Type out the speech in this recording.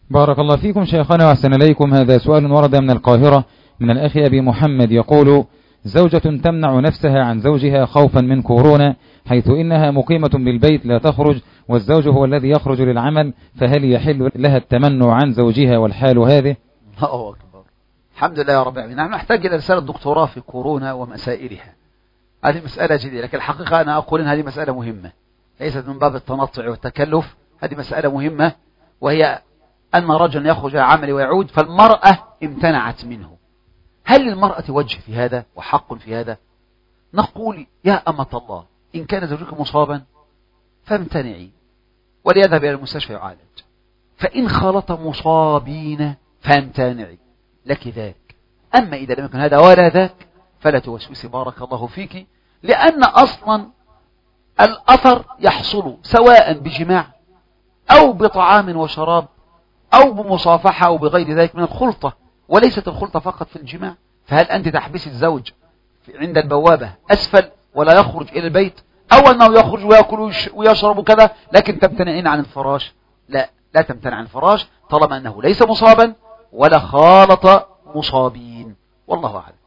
بارك الله فيكم شيخنا وأحسن إليكم. هذا سؤال ورد من القاهرة من الأخ أبي محمد يقول: زوجة تمنع نفسها عن زوجها خوفا من كورونا، حيث إنها مقيمة بالبيت لا تخرج والزوج هو الذي يخرج للعمل، فهل يحل لها التمنع عن زوجها والحال هذه؟ الله أكبر. الحمد لله يا رب العالمين. نحن نحتاج إلى رسالة دكتوراه في كورونا ومسائلها. هذه مسألة جديدة، لكن الحقيقة أنا أقول إن هذه مسألة مهمة، ليست من باب التنطع والتكلف. هذه مسألة مهمة، وهي أن رجلا يخرج عمل ويعود، فالمرأة امتنعت منه. هل للمرأة وجه في هذا وحق في هذا؟ نقول: يا أمة الله، إن كان زوجك مصابا فامتنعي وليذهب إلى المستشفى يعالج، فإن خلط مصابين فامتنعي لك ذاك. أما إذا لم يكن هذا ولا ذاك فلا توسوسي بارك الله فيك، لأن أصلا الأثر يحصل سواء بجماع أو بطعام وشراب أو بمصافحة أو بغير ذلك من الخلطة، وليست الخلطة فقط في الجماع. فهل أنت تحبس الزوج عند البوابة أسفل ولا يخرج إلى البيت، أو أنه يخرج ويأكل ويشرب كذا لكن تمتنعين عن الفراش؟ لا تمتنع عن الفراش طالما أنه ليس مصابا ولا خالط مصابين، والله أعلم.